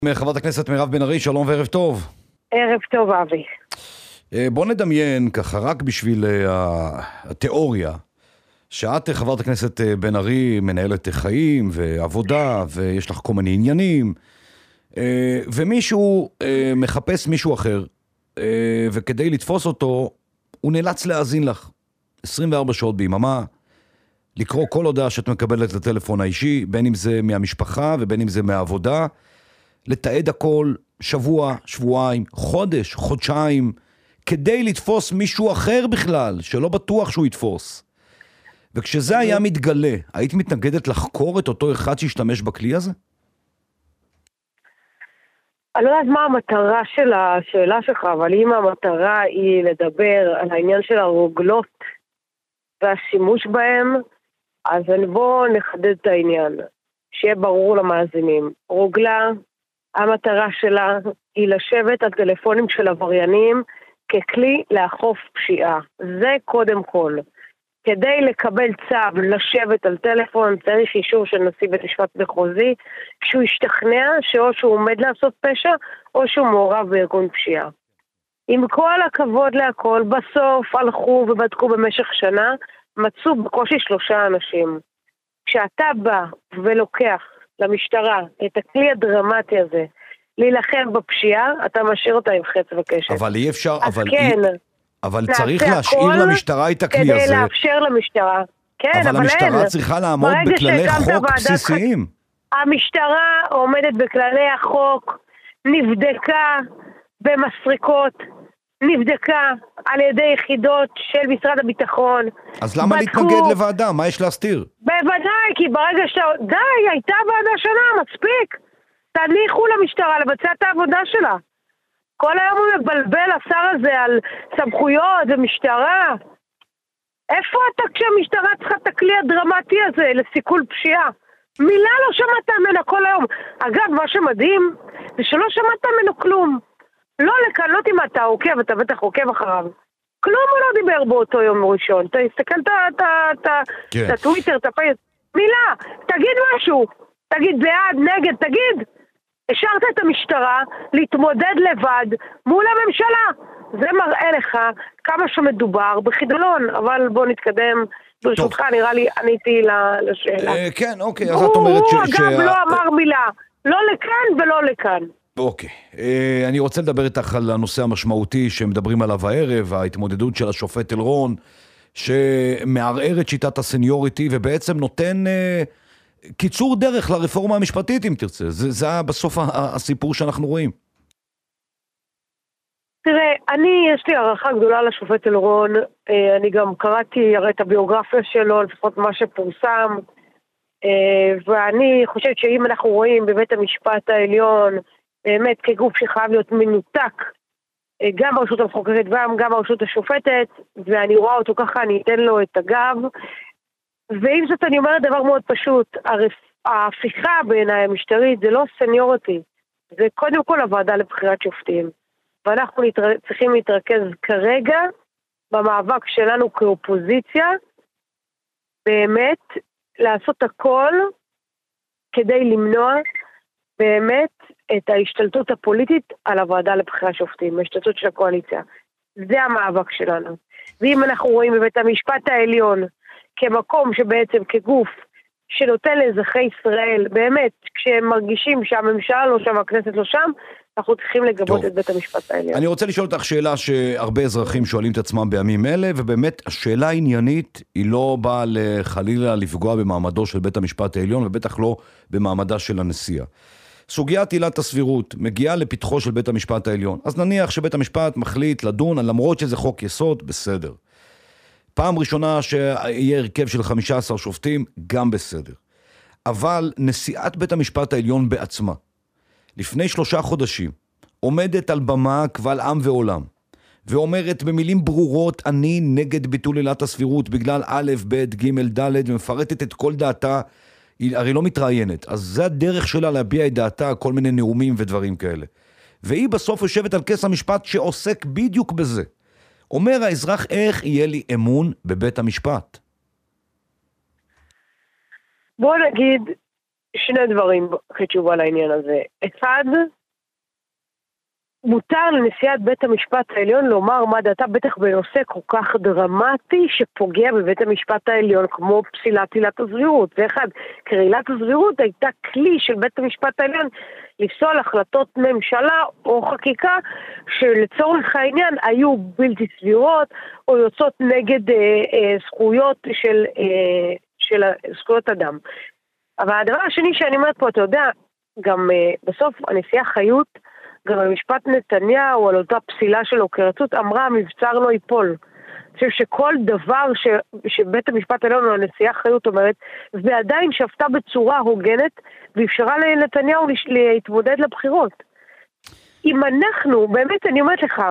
חברת הכנסת מירב בן ארי, שלום וערב טוב. ערב טוב, אבי. בוא נדמיין ככה, רק בשביל התיאוריה, שאת, חברת הכנסת בן ארי, מנהלת חיים ועבודה, ויש לך כל מיני עניינים, ומישהו מחפש מישהו אחר, וכדי לתפוס אותו, הוא נאלץ להאזין לך 24 שעות ביממה, לקרוא כל הודעה שאת מקבלת לטלפון האישי, בין אם זה מהמשפחה ובין אם זה מהעבודה, לתעד הכל שבוע, שבועיים, חודש, חודשיים, כדי לתפוס מישהו אחר בכלל, שלא בטוח שהוא יתפוס. וכשזה היה מתגלה, היית מתנגדת לחקור את אותו אחד שהשתמש בכלי הזה? אני לא יודעת מה המטרה של השאלה שלך, אבל אם המטרה היא לדבר על העניין של הרוגלות והשימוש בהם, אז בואו נחדד את העניין, שיהיה ברור למאזינים. רוגלה, המטרה שלה היא לשבת על טלפונים של עבריינים ככלי לאכוף פשיעה. זה קודם כל. כדי לקבל צו לשבת על טלפון צריך אישור של נשיא בית משפט מחוזי, כשהוא ישתכנע שאו שהוא עומד לעשות פשע או שהוא מעורב בארגון פשיעה. עם כל הכבוד להכל, בסוף הלכו ובדקו במשך שנה, מצאו בקושי 3 אנשים. כשאתה בא ולוקח למשטרה את הכלי הדרמטי הזה, להילחם בפשיעה, אתה משאיר אותה עם חץ וקשת. אבל אי אפשר, אבל כן, צריך להשאיר למשטרה את הכלי הזה. כדי לאפשר למשטרה. כן, אבל המשטרה צריכה לעמוד בכללי חוק בסיסיים. המשטרה עומדת בכללי החוק, נבדקה במסריקות, נבדקה על ידי יחידות של משרד הביטחון. אז למה להתנגד לוועדה? מה יש להסתיר? בוודאי, כי ברגע די, הייתה ועדה שנה, מספיק. תניחו למשטרה לבצע את העבודה שלה. כל היום הוא מבלבל השר הזה על סמכויות ומשטרה. איפה אתה כשהמשטרה צריכה את הכלי הדרמטי הזה לסיכול פשיעה? מילה לא שמעת ממנו כל היום. אגב, מה שמדהים זה שלא שמעת ממנו כלום. לא לכאן, לא תימא, אתה עוקב, אתה בטח עוקב אחריו. כלום הוא לא דיבר באותו יום ראשון. אתה הסתכל את הטוויטר, את הפייס. מילה, תגיד משהו. תגיד בעד, נגד, תגיד. השארת את המשטרה להתמודד לבד מול הממשלה. זה מראה לך כמה שמדובר בחידלון, אבל בוא נתקדם. ברשותך, נראה לי עניתי לשאלה. כן, אוקיי, אז את אומרת הוא אגב לא אמר מילה, לא לכאן ולא לכאן. אוקיי, אני רוצה לדבר איתך על הנושא המשמעותי שמדברים עליו הערב, ההתמודדות של השופט אלרון, שמערער את שיטת הסניוריטי ובעצם נותן קיצור דרך לרפורמה המשפטית, אם תרצה. זה בסוף הסיפור שאנחנו רואים. תראה, יש לי הערכה גדולה לשופט אלרון, אני גם קראתי הרי את הביוגרפיה שלו, לפחות מה שפורסם, ואני חושבת שאם אנחנו רואים בבית המשפט העליון, באמת כגוף שחייב להיות מנותק, גם ברשות המחוקקת וגם ברשות השופטת, ואני רואה אותו ככה, אני אתן לו את הגב, ועם זאת אני אומרת דבר מאוד פשוט, ההפיכה בעיניי המשטרית זה לא סניוריטי, זה קודם כל הוועדה לבחירת שופטים, ואנחנו צריכים להתרכז כרגע במאבק שלנו כאופוזיציה, באמת לעשות הכל כדי למנוע באמת את ההשתלטות הפוליטית על הוועדה לבחירת שופטים, ההשתלטות של הקואליציה. זה המאבק שלנו. ואם אנחנו רואים בבית המשפט העליון, כמקום שבעצם כגוף שנותן לאזרחי ישראל, באמת, כשהם מרגישים שהממשלה לא שם, הכנסת לא שם, אנחנו צריכים לגבות את בית המשפט העליון. אני רוצה לשאול אותך שאלה שהרבה אזרחים שואלים את עצמם בימים אלה, ובאמת השאלה העניינית היא לא באה חלילה לפגוע במעמדו של בית המשפט העליון, ובטח לא במעמדה של הנשיאה. סוגיית עילת הסבירות מגיעה לפתחו של בית המשפט העליון. אז נניח שבית המשפט מחליט לדון, למרות שזה חוק יסוד, בסדר. פעם ראשונה שיהיה הרכב של 15 שופטים, גם בסדר. אבל נשיאת בית המשפט העליון בעצמה, לפני 3 חודשים, עומדת על במה קבל עם ועולם, ואומרת במילים ברורות, אני נגד ביטול עילת הסבירות, בגלל א', ב', ג', ד', ומפרטת את כל דעתה, היא הרי לא מתראיינת, אז זה הדרך שלה להביע את דעתה, כל מיני נאומים ודברים כאלה. והיא בסוף יושבת על כס המשפט שעוסק בדיוק בזה. אומר האזרח, איך יהיה לי אמון בבית המשפט? בוא נגיד שני דברים כתשובה לעניין הזה. אחד, מותר לנשיאת בית המשפט העליון לומר מה דעתה, בטח בנושא כל כך דרמטי שפוגע בבית המשפט העליון, כמו פסילת עילת הסבירות. זה אחד, כי עילת הסבירות הייתה כלי של בית המשפט העליון לפסול החלטות ממשלה או חקיקה שלצורך העניין היו בלתי סבירות או יוצאות נגד זכויות של זכויות אדם. אבל הדבר השני שאני אומרת פה, אתה יודע, גם בסוף הנשיאה חיות, גם במשפט נתניהו על אותה פסילה שלו כרצות, אמרה המבצר לא ייפול. אני חושב שכל דבר שבית המשפט העליון או הנשיאה חיות אומרת, ועדיין שפטה בצורה הוגנת, ואפשרה לנתניהו להתמודד לבחירות. אם אנחנו, באמת אני אומרת לך,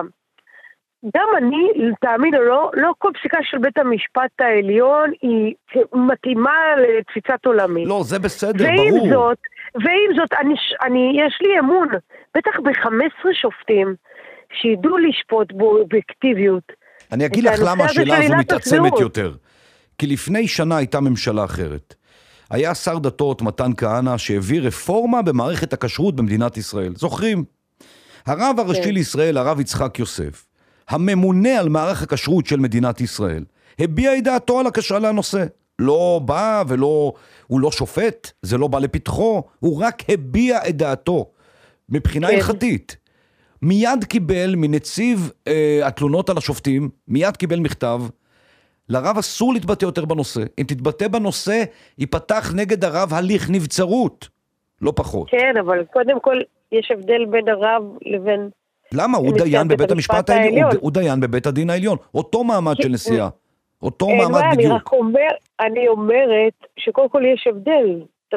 גם אני, תאמין או לא, לא כל פסיקה של בית המשפט העליון היא מתאימה לתפיסת עולמי. לא, זה בסדר, ברור. ועם זאת, יש לי אמון, בטח ב-15 שופטים, שידעו לשפוט באובייקטיביות. אני אגיד לך למה השאלה הזו מתעצמת יותר. כי לפני שנה הייתה ממשלה אחרת. היה שר דתות מתן כהנא שהביא רפורמה במערכת הכשרות במדינת ישראל. זוכרים? הרב הראשי לישראל, הרב יצחק יוסף, הממונה על מערך הכשרות של מדינת ישראל, הביע את דעתו על הנושא. לא בא הוא לא שופט, זה לא בא לפתחו, הוא רק הביע את דעתו מבחינה הלכתית. מיד קיבל מנציב התלונות על השופטים, מיד קיבל מכתב, לרב אסור להתבטא יותר בנושא. אם תתבטא בנושא, ייפתח נגד הרב הליך נבצרות, לא פחות. כן, אבל קודם כל יש הבדל בין הרב לבין... למה? הוא דיין בבית המשפט העליון. הוא דיין בבית הדין העליון. אותו מעמד של נשיאה. אותו מעמד בדיוק. אני אומרת שקודם כל יש הבדל.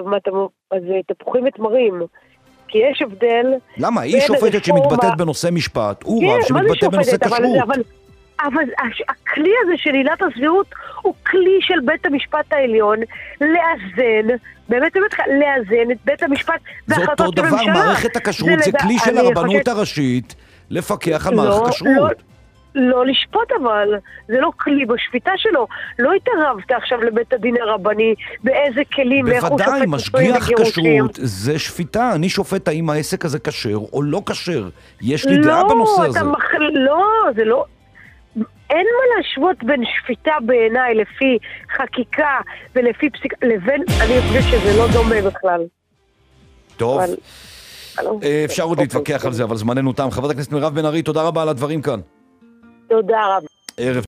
אז תפוחים ותמרים. כי יש הבדל... למה? היא שופטת שמתבטאת בנושא משפט. הוא רב שמתבטא בנושא כשרות. אבל הכלי הזה של עילת הסבירות הוא כלי של בית המשפט העליון לאזן, באמת לאזן את בית המשפט והחלטות של ממשלה. זאת אותו דבר, מערכת הכשרות זה כלי של הרבנות הראשית לפקח על מערכת הכשרות. לא לשפוט אבל, זה לא כלי בשפיטה שלו. לא התערבת עכשיו לבית הדין הרבני באיזה כלים, איך הוא שופט בוודאי, משגיח כשרות זה שפיטה. אני שופט האם העסק הזה כשר או לא כשר. יש לי דעה בנושא הזה. לא, זה לא... אין מה להשוות בין שפיטה בעיניי לפי חקיקה ולפי פסיקה, לבין, אני חושבת שזה לא דומה בכלל. טוב, אפשר עוד להתווכח על זה, אבל זמננו תם. חברת הכנסת מירב בן ארי, תודה רבה על הדברים כאן. תודה רבה. ערב